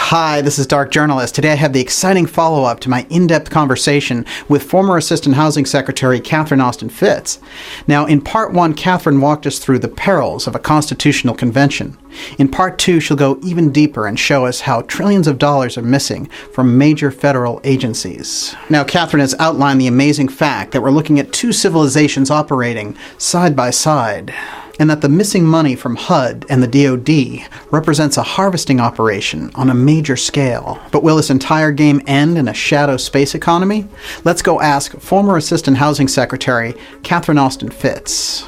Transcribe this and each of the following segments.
Hi, this is Dark Journalist. Today I have the exciting follow-up to my in-depth conversation with former Assistant Housing Secretary Catherine Austin Fitts. Now, in Part 1, Catherine walked us through the perils of a constitutional convention. In Part 2, she'll go even deeper and show us how trillions of dollars are missing from major federal agencies. Now, Catherine has outlined the amazing fact that we're looking at two civilizations operating side by side, and that the missing money from HUD and the DoD represents a harvesting operation on a major scale. But will this entire game end in a shadow space economy? Let's go ask former Assistant Housing Secretary Catherine Austin Fitts.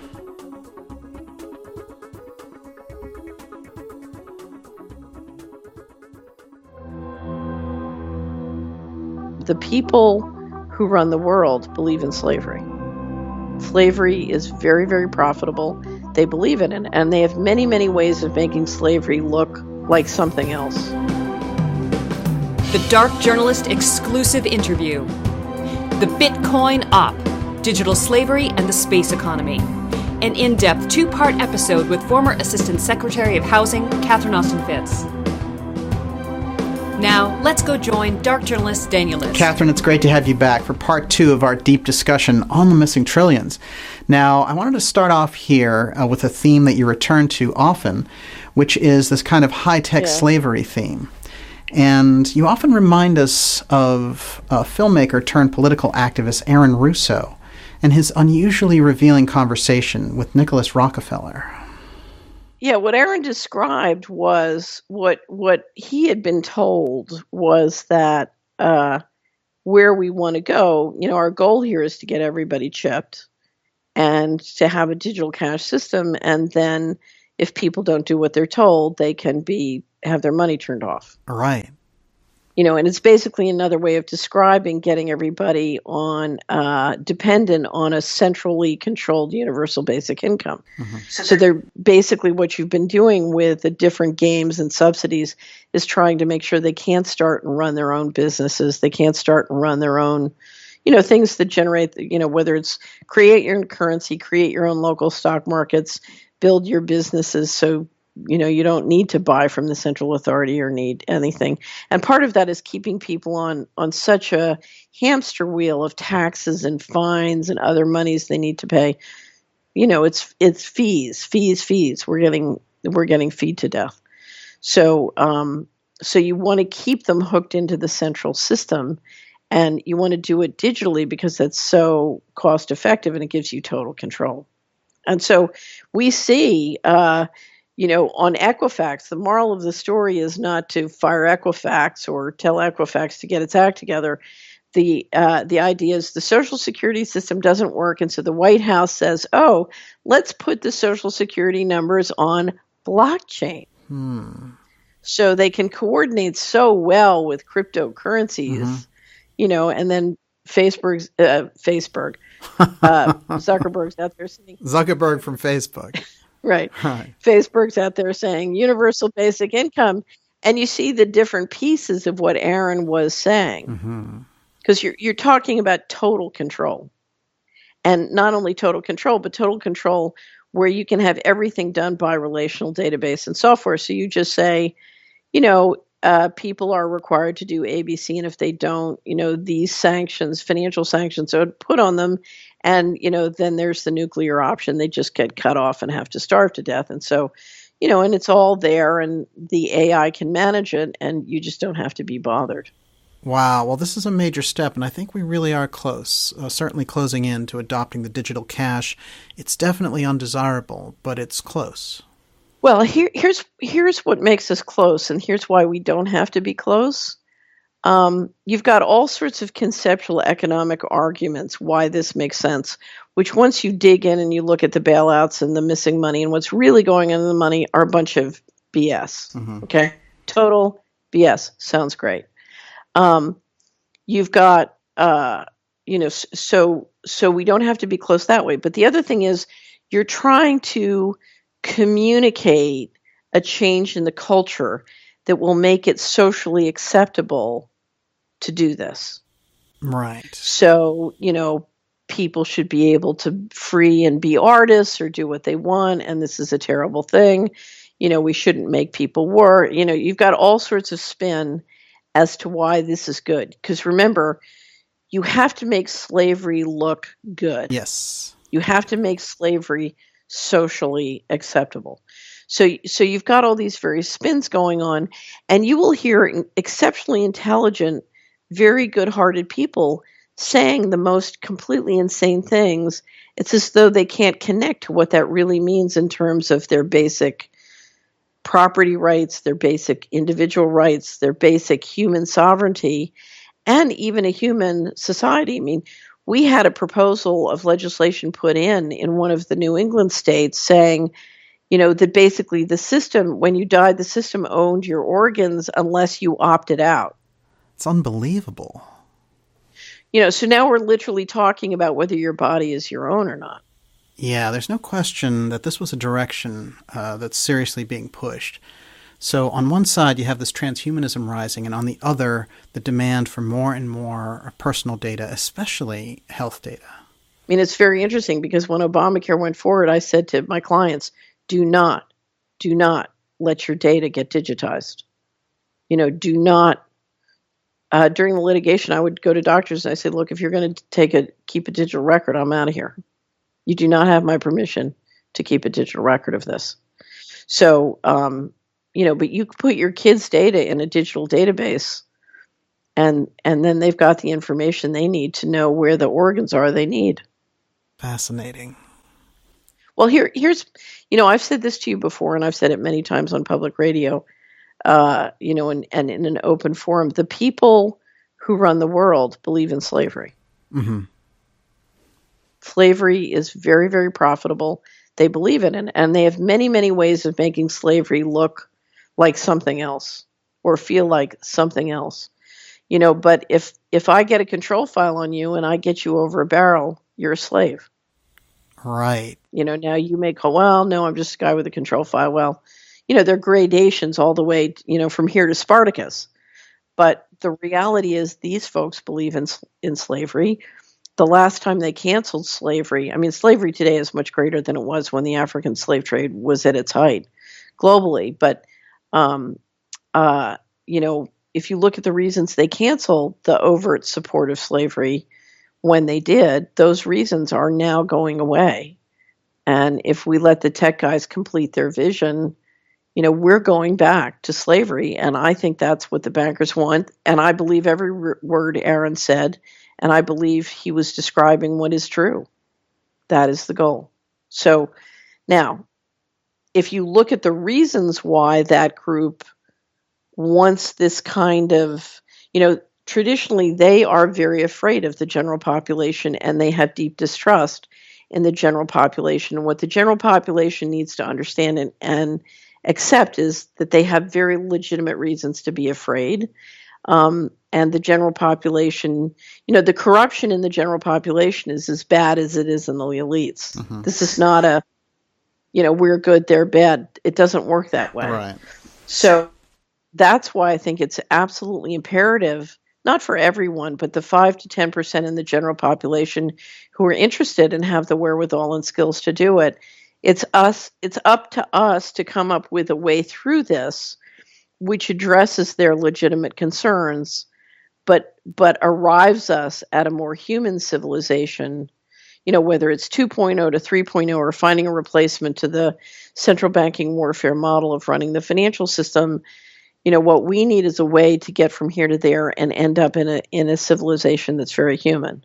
The people who run the world believe in slavery. Slavery is very, very profitable. They believe in it, and they have many, many ways of making slavery look like something else. The Dark Journalist exclusive interview. The Bitcoin Op, Digital Slavery and the Space Economy. An in-depth two-part episode with former Assistant Secretary of Housing, Catherine Austin Fitts. Now, let's go join Dark Journalist Daniel Liss. Catherine, it's great to have you back for Part 2 of our deep discussion on the missing trillions. Now, I wanted to start off here with a theme that you return to often, which is this kind of high-tech slavery theme. And you often remind us of a filmmaker turned political activist Aaron Russo and his unusually revealing conversation with Nicholas Rockefeller. Yeah, what Aaron described was what he had been told was that where we want to go, our goal here is to get everybody chipped and to have a digital cash system. And then if people don't do what they're told, they can have their money turned off. Right. And it's basically another way of describing getting everybody dependent on a centrally controlled universal basic income. Mm-hmm. So they're basically what you've been doing with the different games and subsidies is trying to make sure they can't start and run their own businesses. They can't start and run their own, things that generate, whether it's create your own currency, create your own local stock markets, build your businesses. So you don't need to buy from the central authority or need anything. And part of that is keeping people on such a hamster wheel of taxes and fines and other monies they need to pay. It's fees. We're getting feed to death. So you want to keep them hooked into the central system, and you want to do it digitally because that's so cost effective and it gives you total control. And so we see, on Equifax, the moral of the story is not to fire Equifax or tell Equifax to get its act together. The idea is the Social Security system doesn't work, and so the White House says, "Oh, let's put the Social Security numbers on blockchain." So they can coordinate so well with cryptocurrencies, and then Zuckerberg's out there saying Zuckerberg from Facebook. Right. Facebook's out there saying universal basic income. And you see the different pieces of what Aaron was saying. Because you're talking about total control. And not only total control, but total control where you can have everything done by relational database and software. So you just say, people are required to do ABC. And if they don't, these sanctions, financial sanctions are put on them. And, then there's the nuclear option. They just get cut off and have to starve to death. And so, and it's all there and the AI can manage it and you just don't have to be bothered. Wow. Well, this is a major step, and I think we really are close, certainly closing in to adopting the digital cash. It's definitely undesirable, but it's close. Well, here's what makes us close, and here's why we don't have to be close. You've got all sorts of conceptual economic arguments why this makes sense, which once you dig in and you look at the bailouts and the missing money and what's really going on in the money are a bunch of BS. Okay? Total BS. Sounds great. You've got, so we don't have to be close that way. But the other thing is you're trying to communicate a change in the culture that will make it socially acceptable to do this. Right. So, people should be able to free and be artists or do what they want, and this is a terrible thing. we shouldn't make people work. You've got all sorts of spin as to why this is good. Because remember, you have to make slavery look good. Yes. You have to make slavery socially acceptable. So you've got all these various spins going on, and you will hear exceptionally intelligent, very good-hearted people saying the most completely insane things. It's as though they can't connect to what that really means in terms of their basic property rights, their basic individual rights, their basic human sovereignty, and even a human society. I mean, we had a proposal of legislation put in one of the New England states saying, that basically the system, when you died, the system owned your organs unless you opted out. It's unbelievable. So now we're literally talking about whether your body is your own or not. Yeah, there's no question that this was a direction that's seriously being pushed. So on one side, you have this transhumanism rising, and on the other, the demand for more and more personal data, especially health data. I mean, it's very interesting because when Obamacare went forward, I said to my clients, do not let your data get digitized. Do not. During the litigation, I would go to doctors and I said, look, if you're going to keep a digital record, I'm out of here. You do not have my permission to keep a digital record of this. So, but you put your kids' data in a digital database, and then they've got the information they need to know where the organs are they need. Fascinating. Well, here's, I've said this to you before, and I've said it many times on public radio, and in an open forum. The people who run the world believe in slavery. Mm-hmm. Slavery is very, very profitable. They believe in it, and they have many, many ways of making slavery look like something else or feel like something else. But if I get a control file on you and I get you over a barrel, you're a slave. Right. Now you may call, well, no, I'm just a guy with a control file. Well, there are gradations all the way, from here to Spartacus. But the reality is these folks believe in slavery. The last time they canceled slavery, I mean, slavery today is much greater than it was when the African slave trade was at its height globally. But, if you look at the reasons they canceled the overt support of slavery when they did, those reasons are now going away. And if we let the tech guys complete their vision, we're going back to slavery. And I think that's what the bankers want. And I believe every word Aaron said. And I believe he was describing what is true. That is the goal. So now, if you look at the reasons why that group wants this kind of, traditionally they are very afraid of the general population and they have deep distrust in the general population. And what the general population needs to understand and accept is that they have very legitimate reasons to be afraid. And the general population, the corruption in the general population is as bad as it is in the elites. Mm-hmm. This is not we're good, they're bad. It doesn't work that way. Right. So that's why I think it's absolutely imperative, not for everyone, but the 5 to 10% in the general population who are interested and have the wherewithal and skills to do it. It's up to us to come up with a way through this which addresses their legitimate concerns, but arrives us at a more human civilization, whether it's 2.0 to 3.0 or finding a replacement to the central banking warfare model of running the financial system. What we need is a way to get from here to there and end up in a civilization that's very human.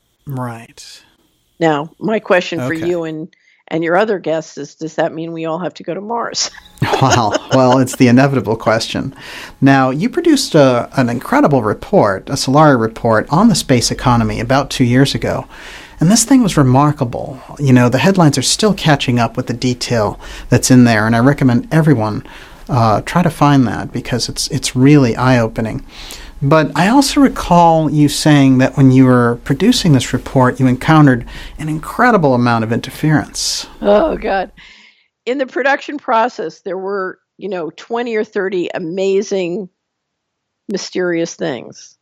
Right. Now, my question for you and your other guests is, does that mean we all have to go to Mars? Well, it's the inevitable question. Now, you produced an incredible report, a Solari report, on the space economy about 2 years ago. And this thing was remarkable. The headlines are still catching up with the detail that's in there, and I recommend everyone try to find that because it's really eye-opening. But I also recall you saying that when you were producing this report, you encountered an incredible amount of interference. Oh, God. In the production process, there were, 20 or 30 amazing, mysterious things.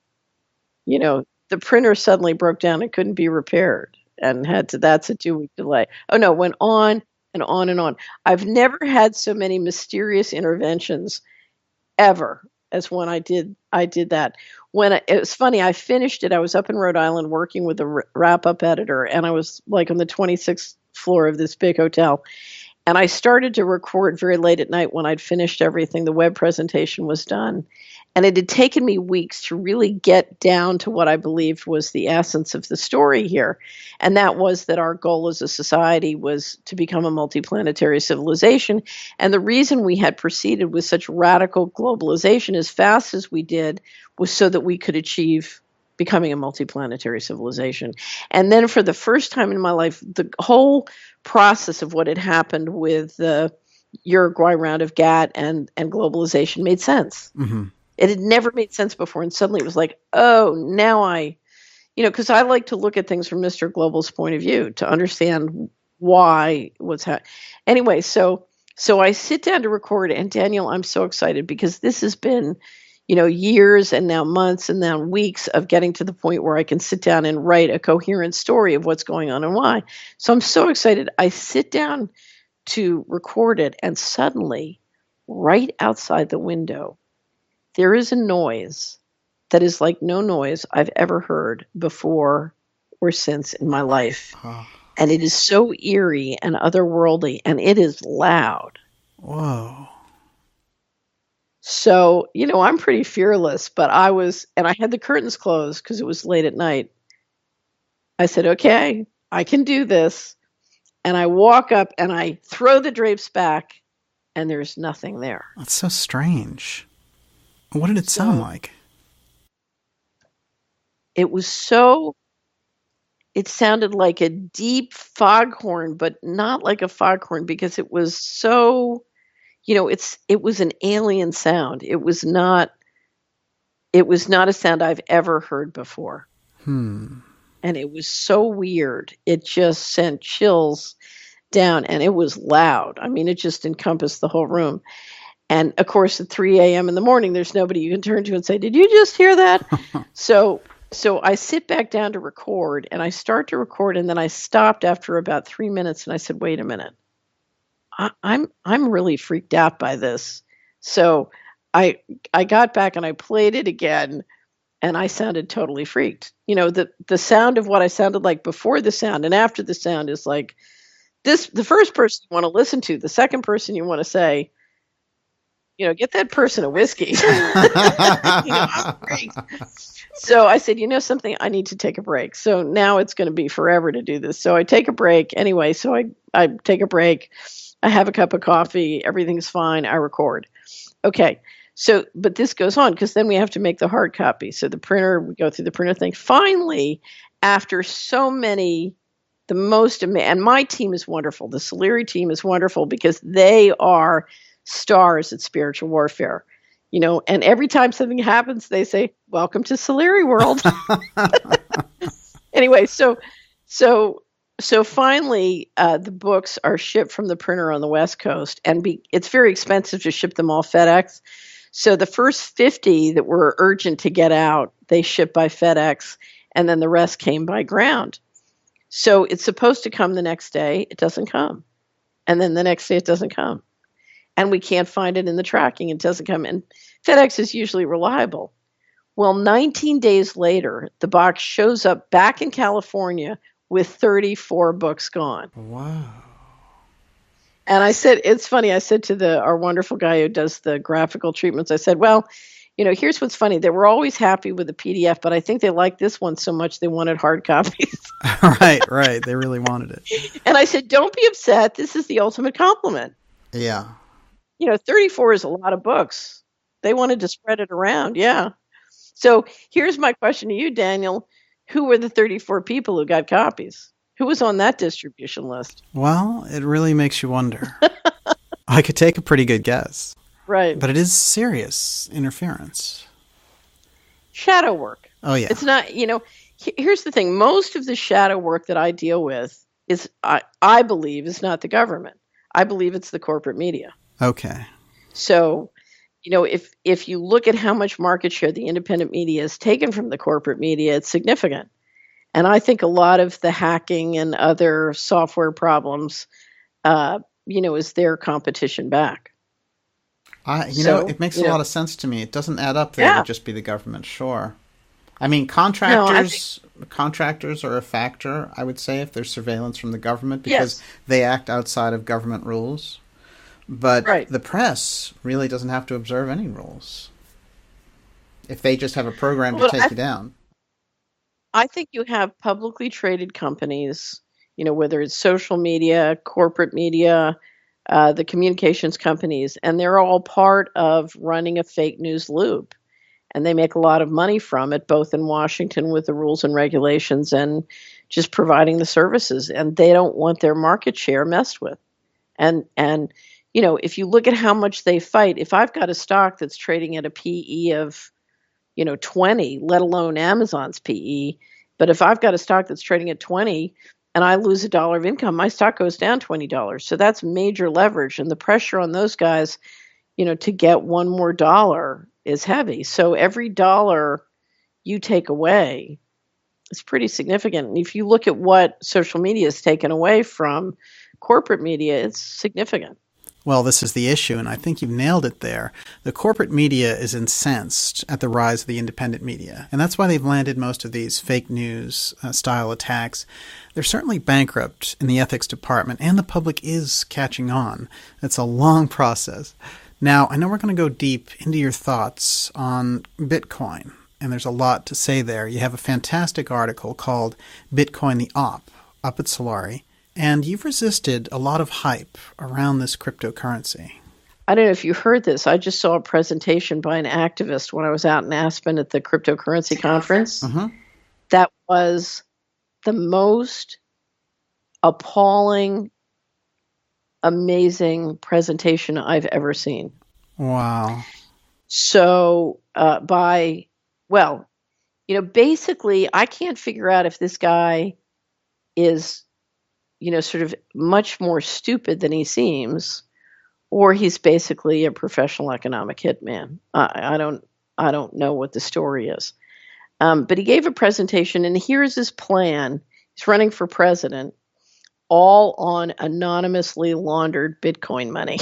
The printer suddenly broke down and couldn't be repaired and that's a 2-week delay. Oh, no, went on and on and on. I've never had so many mysterious interventions ever as when I did that. It was funny, I finished it. I was up in Rhode Island working with a wrap-up editor, and I was like on the 26th floor of this big hotel. And I started to record very late at night when I'd finished everything. The web presentation was done. And it had taken me weeks to really get down to what I believed was the essence of the story here. And that was that our goal as a society was to become a multiplanetary civilization. And the reason we had proceeded with such radical globalization as fast as we did was so that we could achieve becoming a multiplanetary civilization. And then for the first time in my life, the whole process of what had happened with the Uruguay round of GATT and globalization made sense. Mm-hmm. It had never made sense before. And suddenly it was like, oh, now because I like to look at things from Mr. Global's point of view to understand why what's happening. Anyway, so I sit down to record, and Daniel, I'm so excited because this has been, years and now months and now weeks of getting to the point where I can sit down and write a coherent story of what's going on and why. So I'm so excited. I sit down to record it, and suddenly, right outside the window, there is a noise that is like no noise I've ever heard before or since in my life. Oh. And it is so eerie and otherworldly, and it is loud. Whoa. So, I'm pretty fearless, but and I had the curtains closed because it was late at night. I said, okay, I can do this. And I walk up and I throw the drapes back, and there's nothing there. That's so strange. What did it sound like? It sounded like a deep foghorn, but not like a foghorn because it was so, it was an alien sound. It was not a sound I've ever heard before. And it was so weird. It just sent chills down, and it was loud. I mean, it just encompassed the whole room. And of course, at 3 a.m. in the morning, there's nobody you can turn to and say, did you just hear that? So I sit back down to record, and I start to record, and then I stopped after about 3 minutes, and I said, wait a minute. I'm really freaked out by this. So I got back and I played it again, and I sounded totally freaked. The sound of what I sounded like before the sound and after the sound is like this. The first person you want to listen to, the second person you want to say, get that person a whiskey. I'm great. So I said, something, I need to take a break. So now it's going to be forever to do this. So I take a break anyway. So I take a break. I have a cup of coffee. Everything's fine. I record. Okay. So, but this goes on because then we have to make the hard copy. So we go through the printer thing. Finally, after so many, and my team is wonderful. The Solari team is wonderful because they are stars at spiritual warfare, and every time something happens, they say, welcome to Solari world. Anyway, so finally, the books are shipped from the printer on the West Coast, and it's very expensive to ship them all FedEx. So the first 50 that were urgent to get out, they shipped by FedEx, and then the rest came by ground. So it's supposed to come the next day. It doesn't come. And then the next day it doesn't come. And we can't find it in the tracking. It doesn't come in. FedEx is usually reliable. Well, 19 days later, the box shows up back in California with 34 books gone. Wow. And I said, it's funny. I said to our wonderful guy who does the graphical treatments, I said, well, here's what's funny. They were always happy with the PDF, but I think they liked this one so much they wanted hard copies. Right. They really wanted it. And I said, don't be upset. This is the ultimate compliment. Yeah. 34 is a lot of books. They wanted to spread it around. Yeah. So here's my question to you, Daniel. Who were the 34 people who got copies? Who was on that distribution list? Well, it really makes you wonder. I could take a pretty good guess. Right. But it is serious interference. Shadow work. Oh, yeah. It's not, here's the thing. Most of the shadow work that I deal with is, I believe, is not the government. I believe it's the corporate media. Okay. So, if you look at how much market share the independent media has taken from the corporate media, it's significant. And I think a lot of the hacking and other software problems is their competition back. It makes a lot of sense to me. It doesn't add up there to just be the government, sure. I mean, contractors are a factor, I would say, if there's surveillance from the government, because they act outside of government rules. But the press really doesn't have to observe any rules if they just have a program to take you down. I think you have publicly traded companies, whether it's social media, corporate media, the communications companies, and they're all part of running a fake news loop. And they make a lot of money from it, both in Washington with the rules and regulations and just providing the services. And they don't want their market share messed with. And if you look at how much they fight, if I've got a stock that's trading at a PE of, 20, let alone Amazon's PE, but if I've got a stock that's trading at 20 and I lose $1 of income, my stock goes down $20. So that's major leverage. And the pressure on those guys, to get one more dollar is heavy. So every dollar you take away is pretty significant. And if you look at what social media has taken away from corporate media, it's significant. Well, this is the issue, and I think you've nailed it there. The corporate media is incensed at the rise of the independent media, and that's why they've landed most of these fake news style attacks. They're certainly bankrupt in the ethics department, and the public is catching on. It's a long process. Now, I know we're going to go deep into your thoughts on Bitcoin, and there's a lot to say there. You have a fantastic article called Bitcoin the Op up at Solari. And you've resisted a lot of hype around this cryptocurrency. I don't know if you heard this. I just saw a presentation by an activist when I was out in Aspen at the cryptocurrency conference. Mm-hmm. That was the most appalling, amazing presentation I've ever seen. Wow. So basically, I can't figure out if this guy is sort of much more stupid than he seems, or he's basically a professional economic hitman. I don't know what the story is. But he gave a presentation, and here's his plan. He's running for president, all on anonymously laundered Bitcoin money.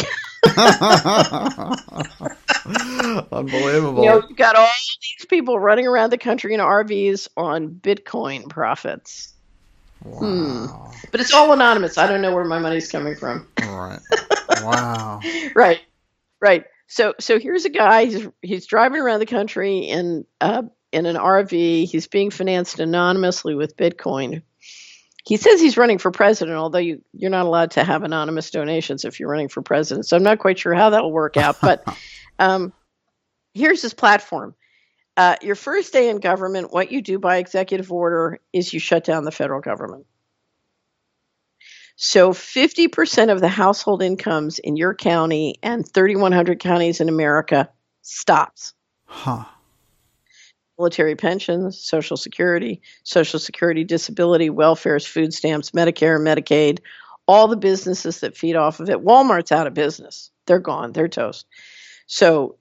Unbelievable. You've got all these people running around the country in RVs on Bitcoin profits. Wow. But it's all anonymous. I don't know where my money's coming from. Right. Wow. Right. So here's a guy. He's driving around the country in an RV. He's being financed anonymously with Bitcoin. He says he's running for president, although you're not allowed to have anonymous donations if you're running for president. So I'm not quite sure how that'll work out. But here's his platform. Your first day in government, what you do by executive order is you shut down the federal government. So 50% of the household incomes in your county and 3,100 counties in America stops. Huh. Military pensions, Social Security disability, welfares, food stamps, Medicare, Medicaid, all the businesses that feed off of it. Walmart's out of business. They're gone. They're toast. So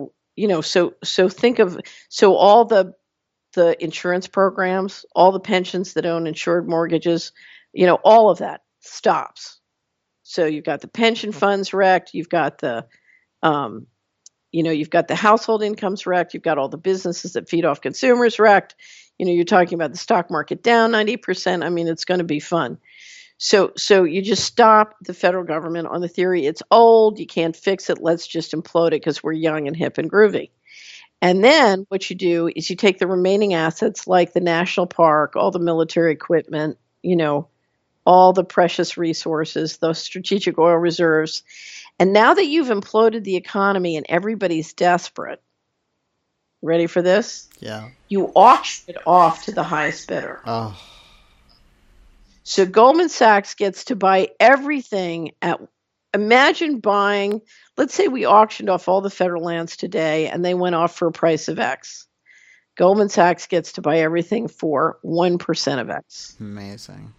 think of all the insurance programs, all the pensions that own insured mortgages, all of that stops. So you've got the pension funds wrecked, you've got the you've got the household incomes wrecked, you've got all the businesses that feed off consumers wrecked. You're talking about the stock market down 90%. I mean, it's going to be fun. So you just stop the federal government on the theory it's old, you can't fix it, let's just implode it because we're young and hip and groovy. And then what you do is you take the remaining assets like the national park, all the military equipment, all the precious resources, those strategic oil reserves. And now that you've imploded the economy and everybody's desperate, ready for this? Yeah. You auction it off to the highest bidder. Oh. So Goldman Sachs gets to buy everything imagine buying, let's say we auctioned off all the federal lands today and they went off for a price of X. Goldman Sachs gets to buy everything for 1% of X. Amazing.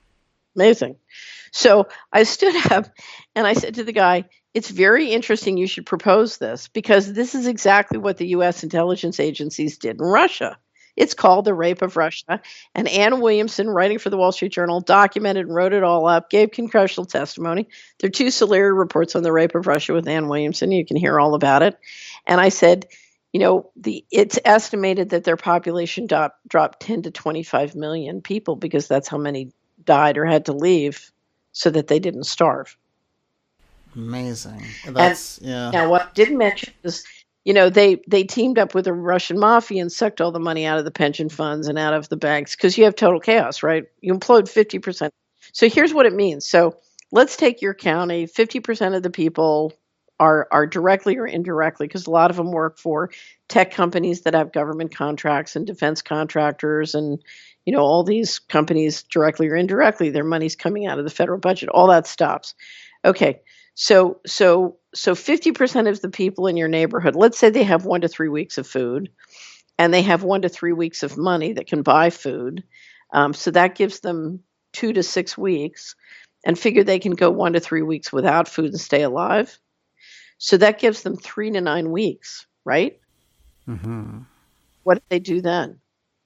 So I stood up and I said to the guy, it's very interesting you should propose this because this is exactly what the U.S. intelligence agencies did in Russia. It's called The Rape of Russia. And Ann Williamson, writing for the Wall Street Journal, documented and wrote it all up, gave congressional testimony. There are 2 Solari reports on The Rape of Russia with Ann Williamson. You can hear all about it. And I said, it's estimated that their population dropped 10 to 25 million people because that's how many died or had to leave so that they didn't starve. Amazing. Now, what I didn't mention is, they teamed up with the Russian mafia and sucked all the money out of the pension funds and out of the banks because you have total chaos, right? You implode 50%. So here's what it means. So let's take your county. 50% of the people are directly or indirectly, because a lot of them work for tech companies that have government contracts and defense contractors and, all these companies directly or indirectly, their money's coming out of the federal budget. All that stops. Okay. So 50% of the people in your neighborhood, let's say they have 1 to 3 weeks of food, and they have 1 to 3 weeks of money that can buy food. So that gives them 2 to 6 weeks, and figure they can go 1 to 3 weeks without food and stay alive. So that gives them 3 to 9 weeks, right? Mm-hmm. What did they do then?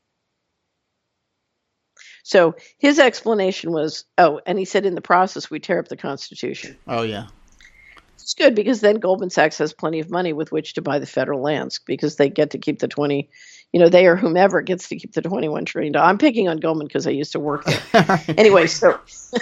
So his explanation was, and he said in the process, we tear up the Constitution. Oh, yeah. It's good because then Goldman Sachs has plenty of money with which to buy the federal lands because they get to keep the 20, they or whomever gets to keep the $21 trillion. I'm picking on Goldman because I used to work there. Anyway, so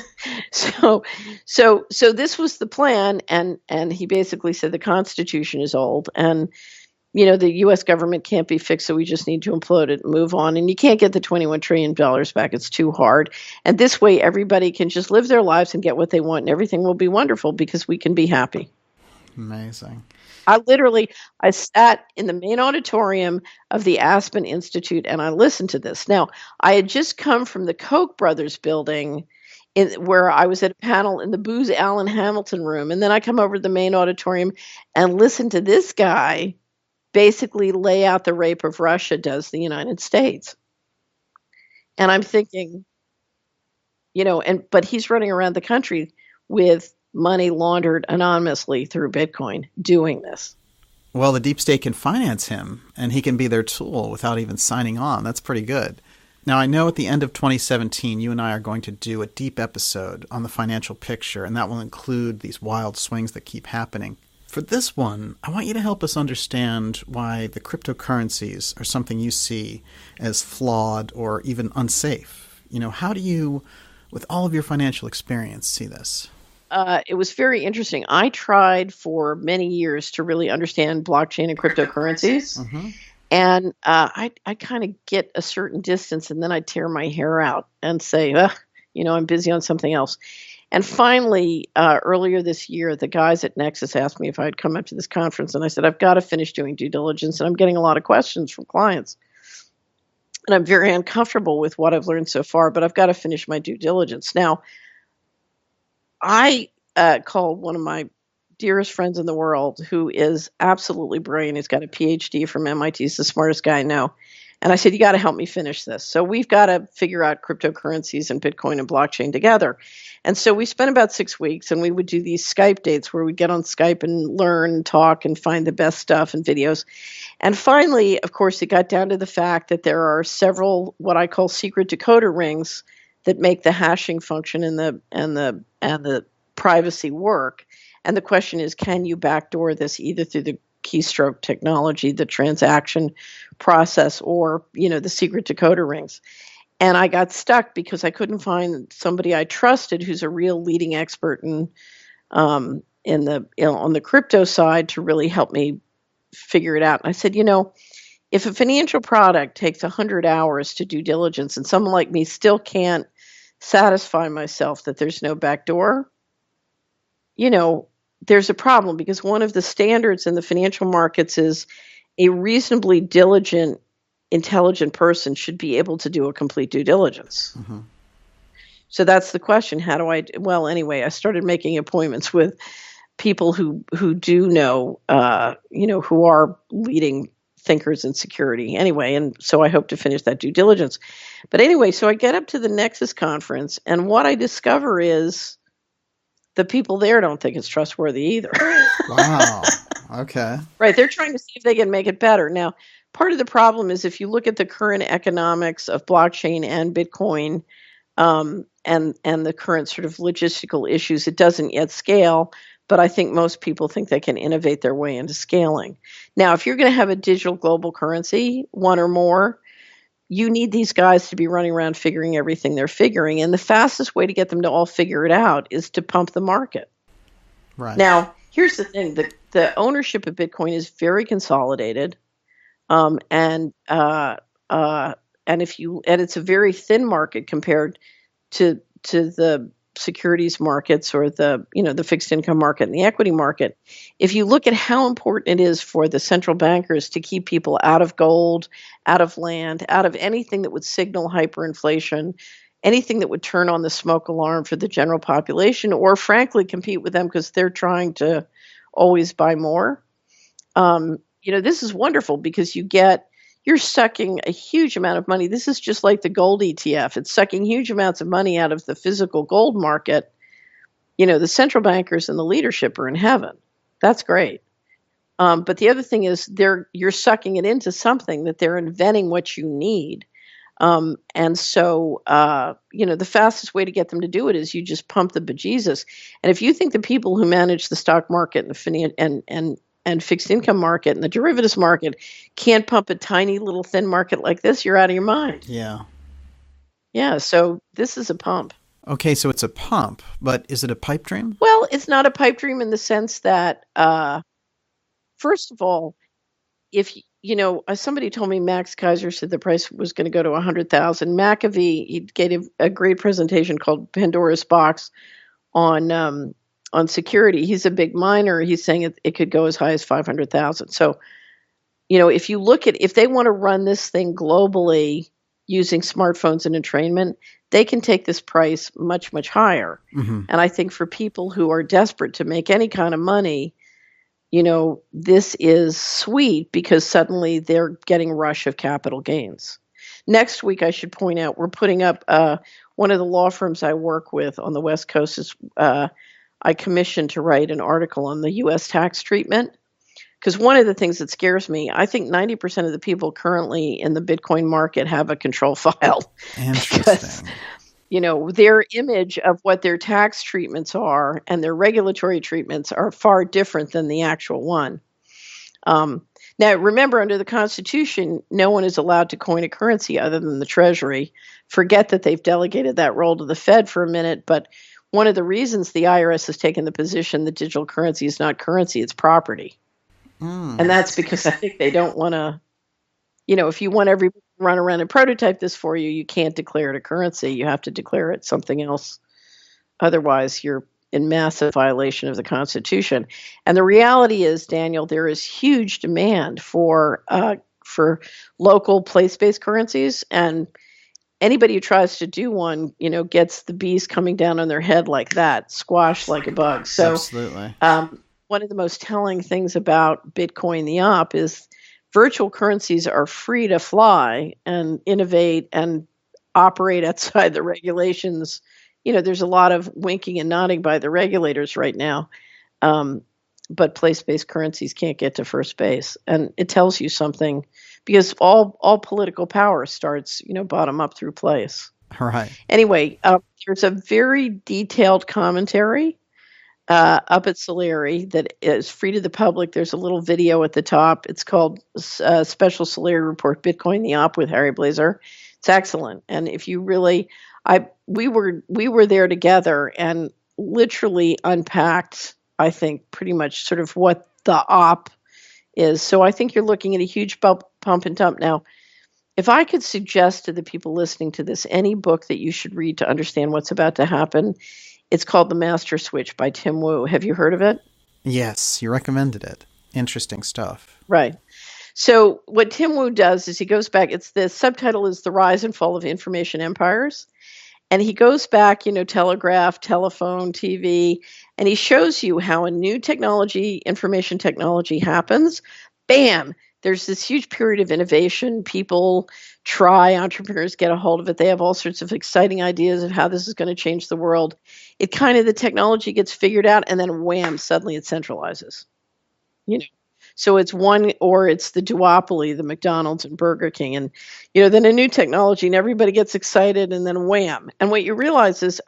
this was the plan, and he basically said the Constitution is old, and the U.S. government can't be fixed, so we just need to implode it and move on. And you can't get the $21 trillion back. It's too hard. And this way, everybody can just live their lives and get what they want, and everything will be wonderful because we can be happy. Amazing. I sat in the main auditorium of the Aspen Institute, and I listened to this. Now, I had just come from the Koch brothers building where I was at a panel in the Booz Allen Hamilton room, and then I come over to the main auditorium and listen to this guy basically lay out the rape of Russia does the United States. And I'm thinking, but he's running around the country with money laundered anonymously through Bitcoin doing this. Well, the deep state can finance him, and he can be their tool without even signing on. That's pretty good. Now, I know at the end of 2017, you and I are going to do a deep episode on the financial picture, and that will include these wild swings that keep happening. For this one, I want you to help us understand why the cryptocurrencies are something you see as flawed or even unsafe. How do you, with all of your financial experience, see this? It was very interesting. I tried for many years to really understand blockchain and cryptocurrencies. Mm-hmm. And I kind of get a certain distance, and then I tear my hair out and say, I'm busy on something else. And finally, earlier this year, the guys at Nexus asked me if I'd come up to this conference, and I said, I've got to finish doing due diligence, and I'm getting a lot of questions from clients. And I'm very uncomfortable with what I've learned so far, but I've got to finish my due diligence. Now, I called one of my dearest friends in the world who is absolutely brilliant. He's got a PhD from MIT. He's the smartest guy I know. And I said, you got to help me finish this. So we've got to figure out cryptocurrencies and Bitcoin and blockchain together. And so we spent about 6 weeks, and we would do these Skype dates where we'd get on Skype and learn and talk and find the best stuff and videos. And finally, of course, it got down to the fact that there are several what I call secret decoder rings that make the hashing function and the privacy work. And the question is, can you backdoor this either through the keystroke technology, the transaction process, or, the secret decoder rings? And I got stuck because I couldn't find somebody I trusted who's a real leading expert on the crypto side to really help me figure it out. And I said, if a financial product takes 100 hours to due diligence and someone like me still can't satisfy myself that there's no backdoor, there's a problem, because one of the standards in the financial markets is a reasonably diligent, intelligent person should be able to do a complete due diligence. Mm-hmm. So that's the question. How do I? Well, anyway, I started making appointments with people who do know, who are leading thinkers in security. Anyway, and so I hope to finish that due diligence. But anyway, so I get up to the Nexus conference, and what I discover is the people there don't think it's trustworthy either. Wow. Okay. Right. They're trying to see if they can make it better. Now, part of the problem is if you look at the current economics of blockchain and Bitcoin, and the current sort of logistical issues, it doesn't yet scale. But I think most people think they can innovate their way into scaling. Now, if you're going to have a digital global currency, one or more, you need these guys to be running around figuring everything they're figuring. And the fastest way to get them to all figure it out is to pump the market. Right. Now, here's the thing. The ownership of Bitcoin is very consolidated. And it's a very thin market compared to the securities markets or the fixed income market and the equity market. If you look at how important it is for the central bankers to keep people out of gold, out of land, out of anything that would signal hyperinflation, anything that would turn on the smoke alarm for the general population, or frankly compete with them because they're trying to always buy more. This is wonderful because you're sucking a huge amount of money. This is just like the gold ETF. It's sucking huge amounts of money out of the physical gold market. The central bankers and the leadership are in heaven. That's great. But the other thing is you're sucking it into something that they're inventing what you need. And so the fastest way to get them to do it is you just pump the bejesus. And if you think the people who manage the stock market and fixed income market and the derivatives market can't pump a tiny little thin market like this, you're out of your mind. Yeah. Yeah, so this is a pump. Okay, so it's a pump, but is it a pipe dream? Well, it's not a pipe dream in the sense that, first of all, if somebody told me Max Kaiser said the price was going to go to 100,000. McAfee, he gave a great presentation called Pandora's Box on security. He's a big miner. He's saying it could go as high as 500,000. So, if they want to run this thing globally using smartphones and entrainment, they can take this price much, much higher. Mm-hmm. And I think for people who are desperate to make any kind of money, this is sweet because suddenly they're getting a rush of capital gains. Next week, I should point out, we're putting up one of the law firms I work with on the West Coast is I commissioned to write an article on the U.S. tax treatment. Because one of the things that scares me, I think 90% of the people currently in the Bitcoin market have a control file. Interesting. Because, their image of what their tax treatments are and their regulatory treatments are far different than the actual one. Now, remember, under the Constitution, no one is allowed to coin a currency other than the Treasury. Forget that they've delegated that role to the Fed for a minute, but one of the reasons the IRS has taken the position that digital currency is not currency, it's property. And that's because I think they don't want to, if you want everybody to run around and prototype this for you, you can't declare it a currency. You have to declare it something else. Otherwise, you're in massive violation of the Constitution. And the reality is, Daniel, there is huge demand for local place-based currencies, and anybody who tries to do one, gets the bees coming down on their head like that, squashed like a bug. So, absolutely. One of the most telling things about Bitcoin, the op, is virtual currencies are free to fly and innovate and operate outside the regulations. There's a lot of winking and nodding by the regulators right now, but place-based currencies can't get to first base. And it tells you something because all political power starts, bottom up through place. Right. Anyway, there's a very detailed commentary up at Solari that is free to the public. There's a little video at the top. It's called Special Solari Report, Bitcoin the Op with Harry Blazer. It's excellent. And if you really, we were there together and literally unpacked, I think, pretty much sort of what the op is. So I think you're looking at a huge pump and dump. Now, if I could suggest to the people listening to this any book that you should read to understand what's about to happen, it's called The Master Switch by Tim Wu. Have you heard of it? Yes, you recommended it. Interesting stuff. Right. So what Tim Wu does is he goes back. The subtitle is The Rise and Fall of Information Empires. And he goes back, telegraph, telephone, TV, and he shows you how a new technology, information technology happens. Bam! There's this huge period of innovation. People try, entrepreneurs get a hold of it. They have all sorts of exciting ideas of how this is going to change the world. The technology gets figured out, and then wham, suddenly it centralizes. So it's one, or it's the duopoly, the McDonald's and Burger King. And, then a new technology and everybody gets excited and then wham. And what you realize is,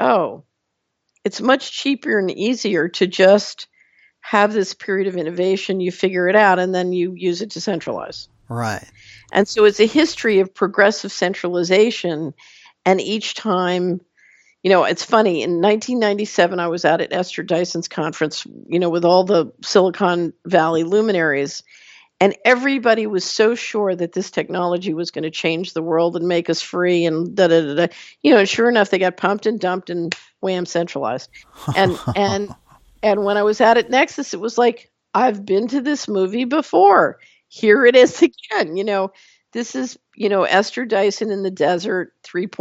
it's much cheaper and easier to just have this period of innovation. You figure it out and then you use it to centralize. Right. And so it's a history of progressive centralization. And each time, it's funny. In 1997, I was out at Esther Dyson's conference, with all the Silicon Valley luminaries. And everybody was so sure that this technology was going to change the world and make us free and da-da-da-da. And sure enough, they got pumped and dumped and wham, centralized. And when I was out at Nexus, it was like, I've been to this movie before. Here it is again. This is, Esther Dyson in the Desert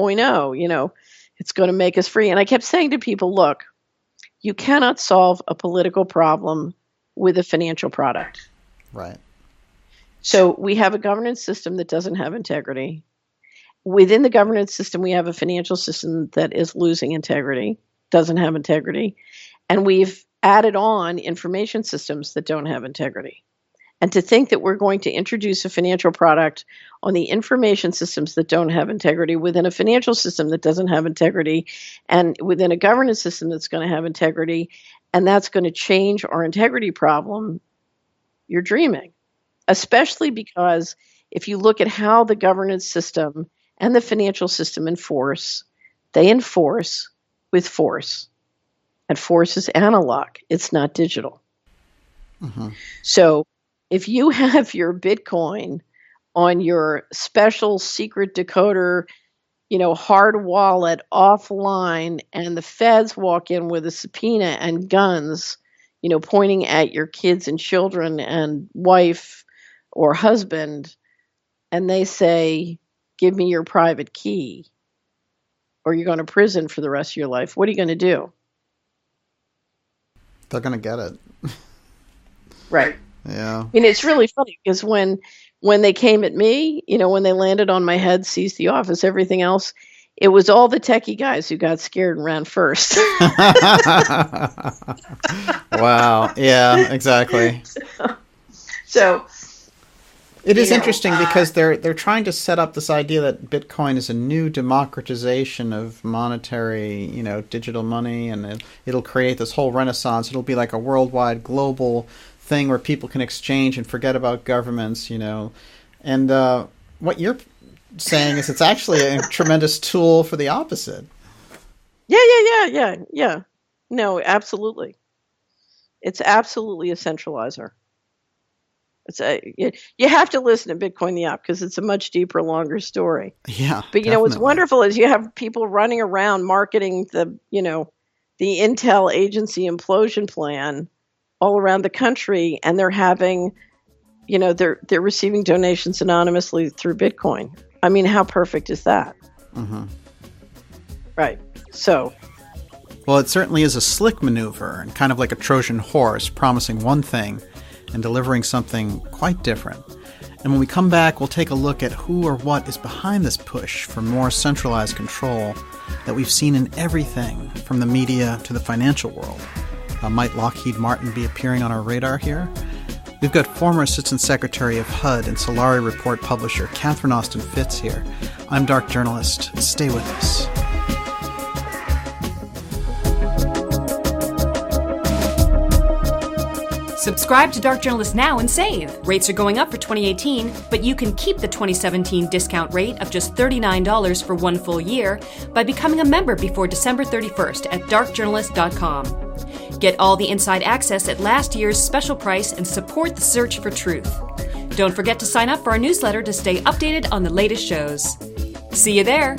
3.0. It's going to make us free. And I kept saying to people, look, you cannot solve a political problem with a financial product. Right. So we have a governance system that doesn't have integrity. Within the governance system, we have a financial system that is losing integrity, doesn't have integrity. And we've added on information systems that don't have integrity. And to think that we're going to introduce a financial product on the information systems that don't have integrity within a financial system that doesn't have integrity and within a governance system that's going to have integrity, and that's going to change our integrity problem, you're dreaming. Especially because if you look at how the governance system and the financial system enforce, they enforce with force. And force is analog. It's not digital. Mm-hmm. So if you have your Bitcoin on your special secret decoder, hard wallet offline, and the feds walk in with a subpoena and guns, pointing at your kids and children and wife or husband, and they say, give me your private key, or you're going to prison for the rest of your life, what are you going to do? They're going to get it. Right. Yeah. It's really funny because when they came at me, when they landed on my head, seized the office, everything else, it was all the techie guys who got scared and ran first. Wow. Yeah, exactly. So it is interesting because they're trying to set up this idea that Bitcoin is a new democratization of monetary, digital money, and it'll create this whole renaissance. It'll be like a worldwide global thing where people can exchange and forget about governments, And what you're saying is it's actually a tremendous tool for the opposite. Yeah. No, absolutely. It's absolutely a centralizer. You have to listen to Bitcoin the Op because it's a much deeper, longer story. Yeah. But what's wonderful is you have people running around marketing the Intel agency implosion plan all around the country, and they're having, they're receiving donations anonymously through Bitcoin. I mean, how perfect is that? Mm-hmm. Right. So. Well, it certainly is a slick maneuver and kind of like a Trojan horse, promising one thing and delivering something quite different. And when we come back, we'll take a look at who or what is behind this push for more centralized control that we've seen in everything from the media to the financial world. Might Lockheed Martin be appearing on our radar here? We've got former Assistant Secretary of HUD and Solari Report publisher Catherine Austin Fitts here. I'm Dark Journalist. Stay with us. Subscribe to Dark Journalist now and save. Rates are going up for 2018, but you can keep the 2017 discount rate of just $39 for one full year by becoming a member before December 31st at darkjournalist.com. Get all the inside access at last year's special price and support the search for truth. Don't forget to sign up for our newsletter to stay updated on the latest shows. See you there.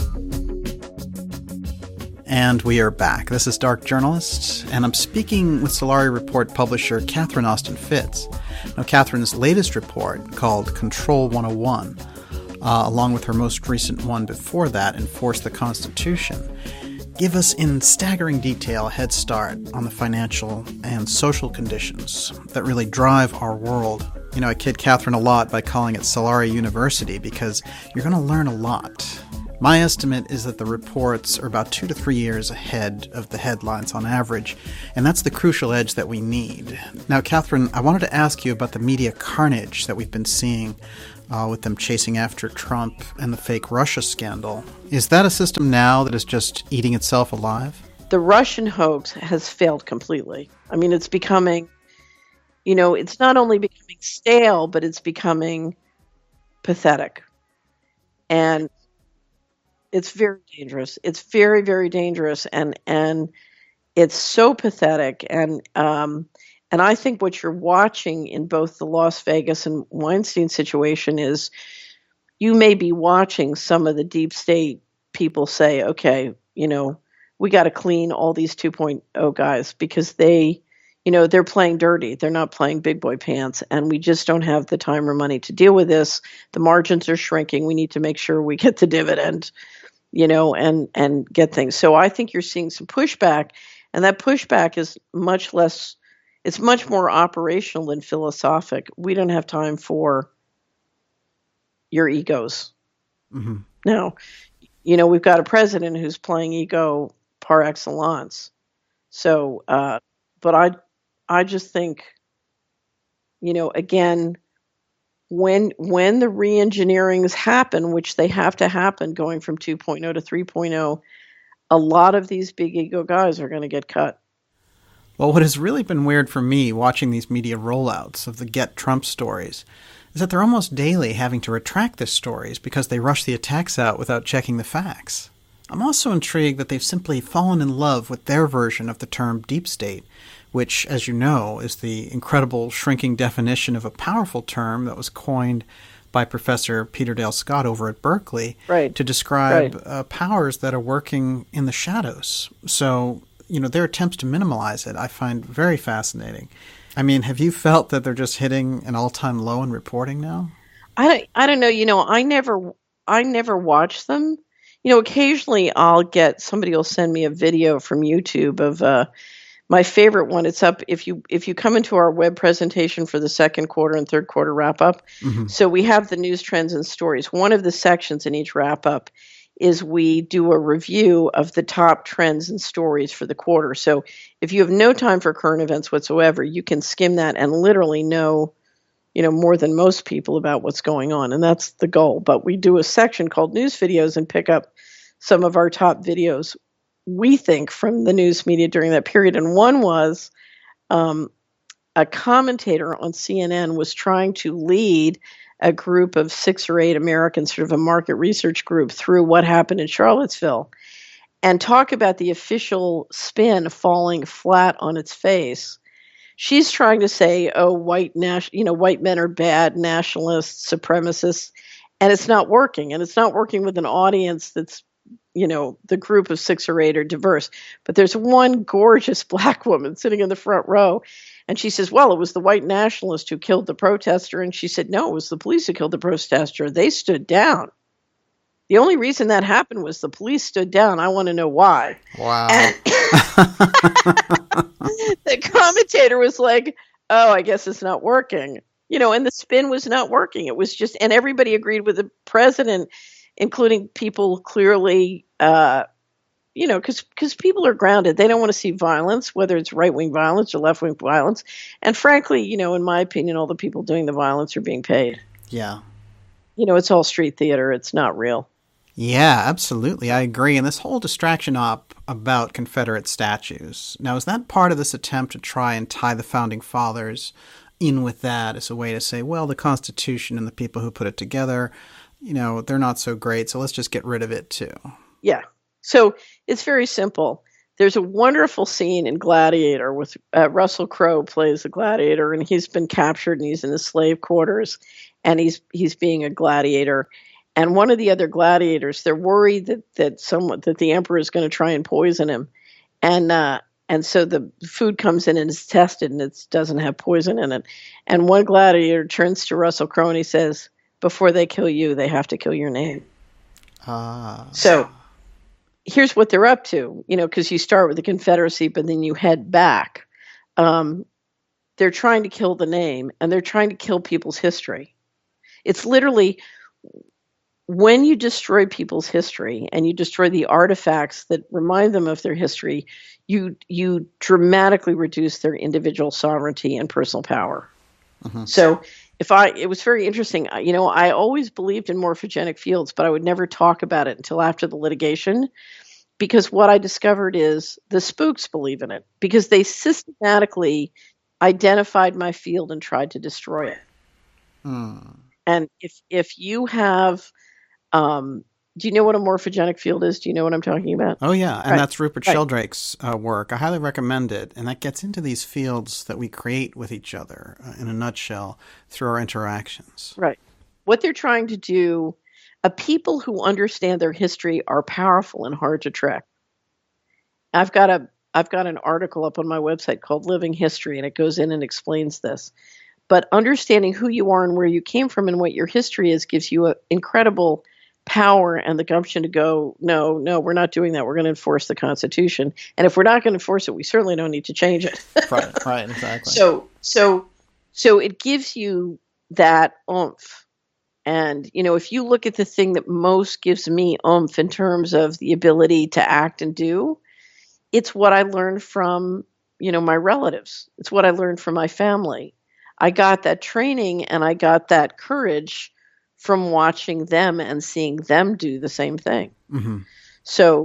And we are back. This is Dark Journalist, and I'm speaking with Solari Report publisher Catherine Austin Fitts. Now, Catherine's latest report, called Control 101, along with her most recent one before that, Enforce the Constitution, give us in staggering detail a head start on the financial and social conditions that really drive our world. I kid Catherine a lot by calling it Solari University because you're going to learn a lot. My estimate is that the reports are about 2 to 3 years ahead of the headlines on average, and that's the crucial edge that we need. Now, Catherine, I wanted to ask you about the media carnage that we've been seeing with them chasing after Trump and the fake Russia scandal. Is that a system now that is just eating itself alive? The Russian hoax has failed completely. I mean, it's becoming, it's not only becoming stale, but it's becoming pathetic. And it's very dangerous. It's very, very dangerous, and it's so pathetic. And I think what you're watching in both the Las Vegas and Weinstein situation is you may be watching some of the deep state people say, okay, we got to clean all these 2.0 guys because they're playing dirty. They're not playing big boy pants, and we just don't have the time or money to deal with this. The margins are shrinking. We need to make sure we get the dividend, and get things. So I think you're seeing some pushback, and that pushback is much less, it's much more operational than philosophic. We don't have time for your egos. Mm-hmm. Now, we've got a president who's playing ego par excellence. So, but I just think, again, when the re-engineerings happen, which they have to happen going from 2.0 to 3.0, a lot of these big ego guys are going to get cut. Well, what has really been weird for me watching these media rollouts of the Get Trump stories is that they're almost daily having to retract their stories because they rush the attacks out without checking the facts. I'm also intrigued that they've simply fallen in love with their version of the term deep state, which, as you know, is the incredible shrinking definition of a powerful term that was coined by Professor Peter Dale Scott over at Berkeley to describe powers that are working in the shadows. So, their attempts to minimalize it I find very fascinating. I mean, have you felt that they're just hitting an all-time low in reporting now? I don't know. I never watch them. Occasionally I'll get somebody will send me a video from YouTube of my favorite one. It's up if you come into our web presentation for the second quarter and third quarter wrap up. Mm-hmm. So we have the news, trends, and stories. One of the sections in each wrap up is we do a review of the top trends and stories for the quarter. So if you have no time for current events whatsoever, you can skim that and literally know, more than most people about what's going on. And that's the goal. But we do a section called news videos and pick up some of our top videos, we think, from the news media during that period. And one was a commentator on CNN was trying to lead a group of 6 or 8 Americans, sort of a market research group, through what happened in Charlottesville and talk about the official spin falling flat on its face. She's trying to say, white men are bad, nationalists, supremacists, and it's not working. And it's not working with an audience that's, the group of 6 or 8 are diverse. But there's one gorgeous black woman sitting in the front row, and she says, well, it was the white nationalist who killed the protester. And she said, no, it was the police who killed the protester. They stood down. The only reason that happened was the police stood down. I want to know why. Wow. And the commentator was like, oh, I guess it's not working. And the spin was not working. It was just, and everybody agreed with the president, including people clearly, because people are grounded. They don't want to see violence, whether it's right-wing violence or left-wing violence. And frankly, in my opinion, all the people doing the violence are being paid. Yeah. It's all street theater. It's not real. Yeah, absolutely. I agree. And this whole distraction op about Confederate statues. Now, is that part of this attempt to try and tie the Founding Fathers in with that as a way to say, well, the Constitution and the people who put it together, they're not so great, so let's just get rid of it too? Yeah. So it's very simple. There's a wonderful scene in Gladiator with Russell Crowe plays the gladiator, and he's been captured and he's in the slave quarters, and he's being a gladiator. And one of the other gladiators, they're worried that the emperor is going to try and poison him, and so the food comes in and is tested, and it doesn't have poison in it. And one gladiator turns to Russell Crowe and he says, "Before they kill you, they have to kill your name." So here's what they're up to, because you start with the Confederacy, but then you head back. They're trying to kill the name, and they're trying to kill people's history. It's literally when you destroy people's history and you destroy the artifacts that remind them of their history, you dramatically reduce their individual sovereignty and personal power. So it was very interesting. I always believed in morphogenic fields, but I would never talk about it until after the litigation, because what I discovered is the spooks believe in it because they systematically identified my field and tried to destroy it. And if you have, do you know what a morphogenic field is? Do you know what I'm talking about? Oh, yeah. And that's Rupert Sheldrake's work. I highly recommend it. And that gets into these fields that we create with each other, in a nutshell, through our interactions. Right. What they're trying to do, people who understand their history are powerful and hard to track. I've got an article up on my website called Living History, and it goes in and explains this. But understanding who you are and where you came from and what your history is gives you an incredible power and the gumption to go, no, we're not doing that. We're going to enforce the Constitution. And if we're not going to enforce it, we certainly don't need to change it. Right, exactly. So it gives you that oomph. And, if you look at the thing that most gives me oomph in terms of the ability to act and do, it's what I learned from, my relatives. It's what I learned from my family. I got that training and I got that courage from watching them and seeing them do the same thing. So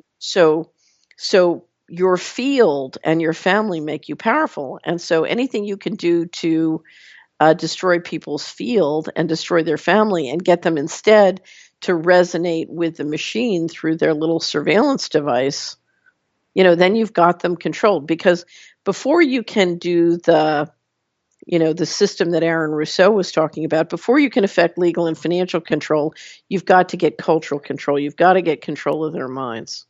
your field and your family make you powerful. And so anything you can do to destroy people's field and destroy their family and get them instead to resonate with the machine through their little surveillance device, then you've got them controlled. Because before you can do the system that Aaron Rousseau was talking about, before you can affect legal and financial control, you've got to get cultural control. You've got to get control of their minds.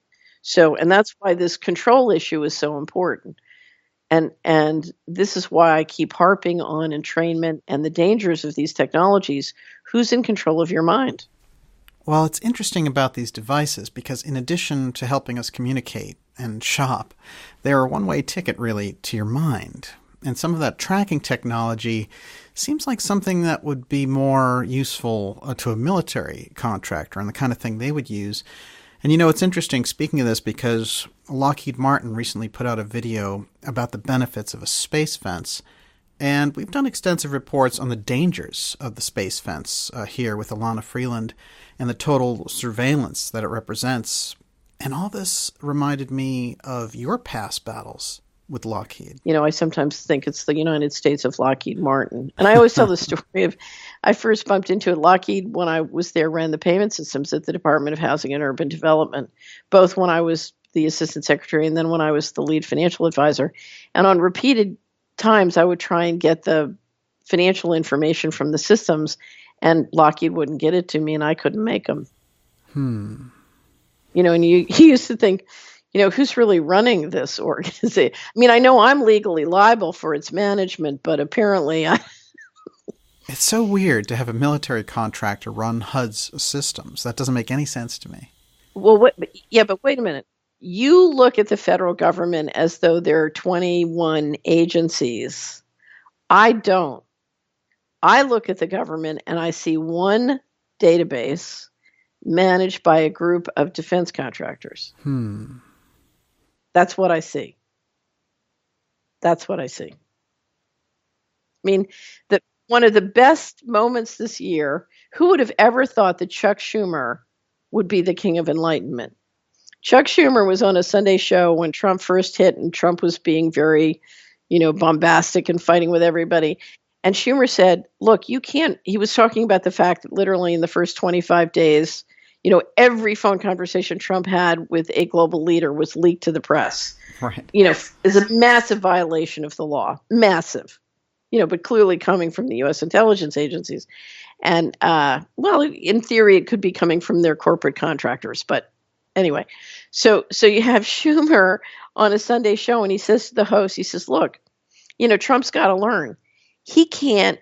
And that's why this control issue is so important. And this is why I keep harping on entrainment and the dangers of these technologies. Who's in control of your mind? Well, it's interesting about these devices because in addition to helping us communicate and shop, they're a one-way ticket, really, to your mind. And some of that tracking technology seems like something that would be more useful to a military contractor and the kind of thing they would use. And it's interesting, speaking of this, because Lockheed Martin recently put out a video about the benefits of a space fence. And we've done extensive reports on the dangers of the space fence here with Alana Freeland and the total surveillance that it represents. And all this reminded me of your past battles with Lockheed. I sometimes think it's the United States of Lockheed Martin. And I always tell the story of I first bumped into it. Lockheed, when I was there, ran the payment systems at the Department of Housing and Urban Development, both when I was the assistant secretary and then when I was the lead financial advisor. And on repeated times, I would try and get the financial information from the systems, and Lockheed wouldn't get it to me, and I couldn't make them. And you used to think, who's really running this organization? I mean, I know I'm legally liable for its management, but apparently It's so weird to have a military contractor run HUD's systems. That doesn't make any sense to me. Well, but wait a minute. You look at the federal government as though there are 21 agencies. I don't. I look at the government and I see one database managed by a group of defense contractors. That's what I see. That's what I see. I mean, one of the best moments this year, who would have ever thought that Chuck Schumer would be the king of enlightenment? Chuck Schumer was on a Sunday show when Trump first hit, and Trump was being very, bombastic and fighting with everybody. And Schumer said, look, he was talking about the fact that literally in the first 25 days, every phone conversation Trump had with a global leader was leaked to the press. Right. Is a massive violation of the law. Massive. But clearly coming from the U.S. intelligence agencies. And, in theory, it could be coming from their corporate contractors. But anyway, so you have Schumer on a Sunday show, and he says to the host, he says, look, Trump's got to learn. You can't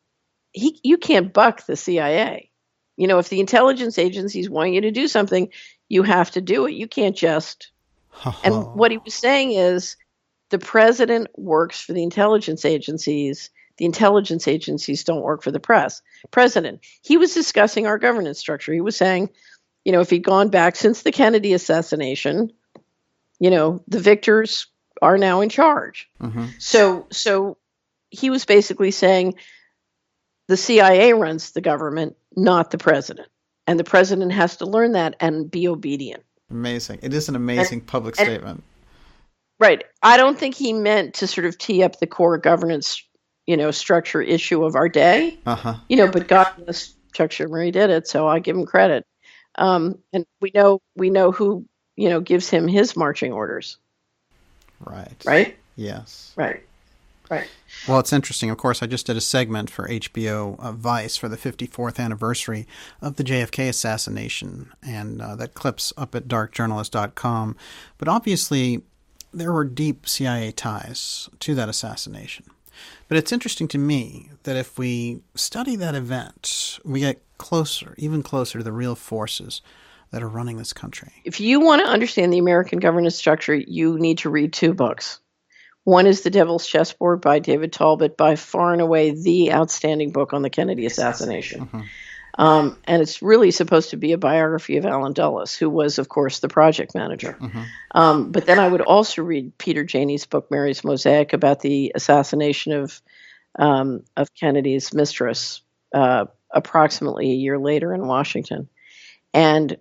buck the CIA. If the intelligence agencies want you to do something, you have to do it. You can't just. And what he was saying is the president works for the intelligence agencies the intelligence agencies don't work for the president. He was discussing our governance structure. He was saying, if he'd gone back since the Kennedy assassination, the victors are now in charge. Mm-hmm. So he was basically saying the CIA runs the government, not the president. And the president has to learn that and be obedient. Amazing. It is an amazing public statement. Right. I don't think he meant to sort of tee up the core governance, structure issue of our day. Uh-huh. But God bless Chuck Schumer, he did it, so I give him credit. And we know who, gives him his marching orders. Right. Right? Yes. Right. Well, it's interesting. Of course, I just did a segment for HBO Vice for the 54th anniversary of the JFK assassination, and that clip's up at darkjournalist.com. But obviously, there were deep CIA ties to that assassination. But it's interesting to me that if we study that event, we get closer, even closer to the real forces that are running this country. If you want to understand the American governance structure, you need to read 2 books. One is The Devil's Chessboard by David Talbot, by far and away the outstanding book on the Kennedy assassination. Mm-hmm. And it's really supposed to be a biography of Allen Dulles, who was, of course, the project manager. Mm-hmm. But then I would also read Peter Janey's book, Mary's Mosaic, about the assassination of Kennedy's mistress approximately a year later in Washington. And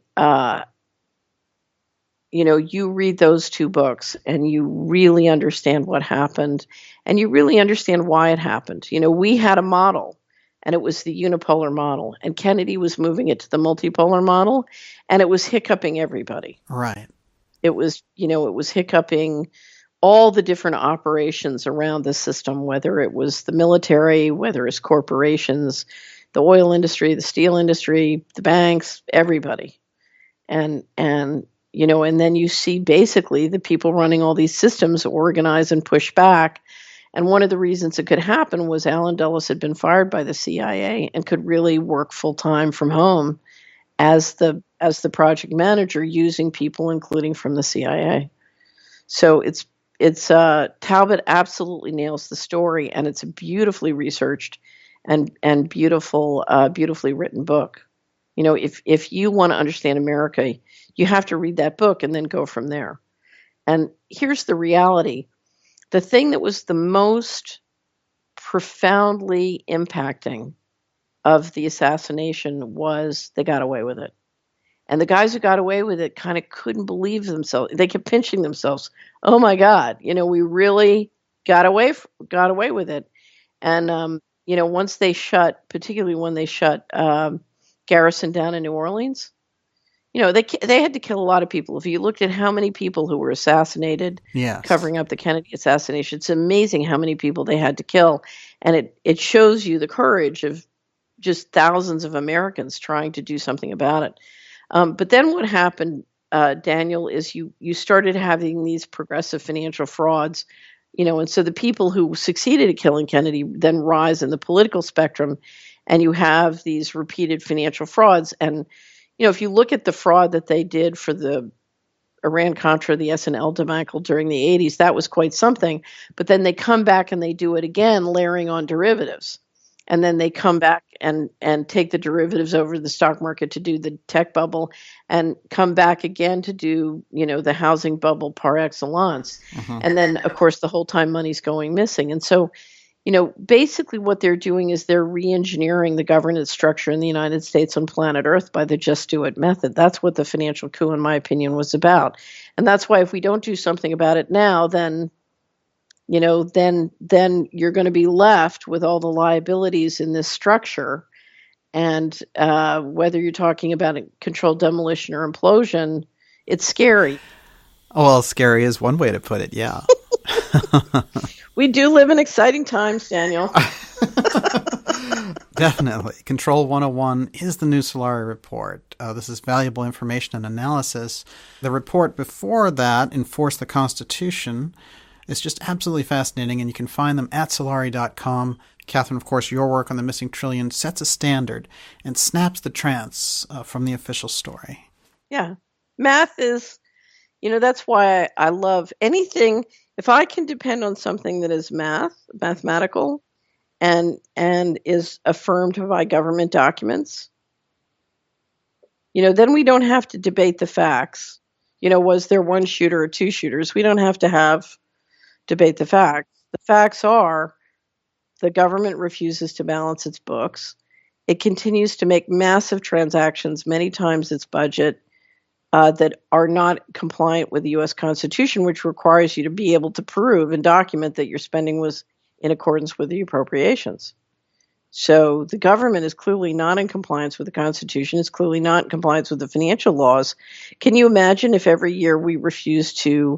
you read those 2 books and you really understand what happened, and you really understand why it happened. We had a model, and it was the unipolar model, and Kennedy was moving it to the multipolar model, and it was hiccuping everybody. Right. It was hiccuping all the different operations around the system, whether it was the military, whether it's corporations, the oil industry, the steel industry, the banks, everybody. And then you see basically the people running all these systems organize and push back. And one of the reasons it could happen was Allen Dulles had been fired by the CIA and could really work full time from home as the project manager, using people including from the CIA. So Talbot absolutely nails the story, and it's a beautifully researched and beautifully written book. If you want to understand America, you have to read that book and then go from there. And here's the reality. The thing that was the most profoundly impacting of the assassination was they got away with it. And the guys who got away with it kind of couldn't believe themselves. They kept pinching themselves. Oh my God, we really got away with it. And, once they particularly when they shut Garrison down in New Orleans, they had to kill a lot of people. If you looked at how many people who were assassinated, yes, covering up the Kennedy assassination, it's amazing how many people they had to kill. And it shows you the courage of just thousands of Americans trying to do something about it. But then what happened, Daniel, is you started having these progressive financial frauds, and so the people who succeeded at killing Kennedy then rise in the political spectrum, and you have these repeated financial frauds. And if you look at the fraud that they did for the Iran-Contra, the S&L debacle during the 80s, that was quite something. But then they come back and they do it again, layering on derivatives. And then they come back and take the derivatives over to the stock market to do the tech bubble, and come back again to do, the housing bubble par excellence. Uh-huh. And then, of course, the whole time money's going missing. And so, basically what they're doing is they're re-engineering the governance structure in the United States on planet Earth by the just do it method. That's what the financial coup, in my opinion, was about. And that's why if we don't do something about it now, then then you're going to be left with all the liabilities in this structure. And whether you're talking about a controlled demolition or implosion, it's scary. Well, scary is one way to put it, yeah. We do live in exciting times, Daniel. Definitely. Control 101 is the new Solari report. This is valuable information and analysis. The report before that, Enforce the Constitution, is just absolutely fascinating, and you can find them at Solari.com. Catherine, of course, your work on the missing trillion sets a standard and snaps the trance from the official story. Yeah. Math is, that's why I love anything. If I can depend on something that is mathematical, and is affirmed by government documents, then we don't have to debate the facts. Was there one shooter or two shooters? We don't have to debate the facts. The facts are the government refuses to balance its books. It continues to make massive transactions, many times its budget, that are not compliant with the U.S. Constitution, which requires you to be able to prove and document that your spending was in accordance with the appropriations. So the government is clearly not in compliance with the Constitution. It's clearly not in compliance with the financial laws. Can you imagine if every year we refuse to,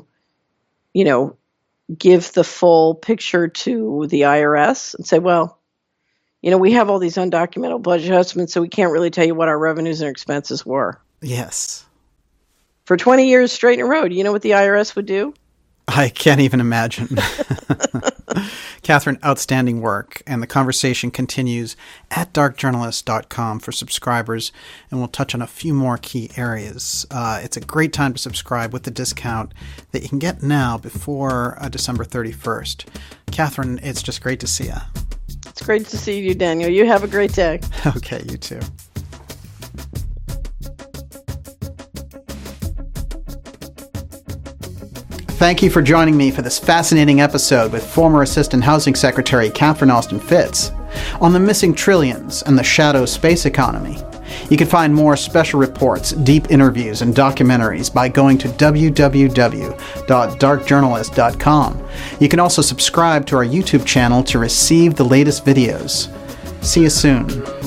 give the full picture to the IRS and say, well, we have all these undocumented budget adjustments, so we can't really tell you what our revenues and expenses were. Yes. For 20 years straight in a row, do you know what the IRS would do? I can't even imagine. Catherine, outstanding work. And the conversation continues at darkjournalist.com for subscribers, and we'll touch on a few more key areas. It's a great time to subscribe with the discount that you can get now before December 31st. Catherine, it's just great to see you. It's great to see you, Daniel. You have a great day. Okay, you too. Thank you for joining me for this fascinating episode with former Assistant Housing Secretary Catherine Austin Fitts on the missing trillions and the shadow space economy. You can find more special reports, deep interviews, and documentaries by going to www.darkjournalist.com. You can also subscribe to our YouTube channel to receive the latest videos. See you soon.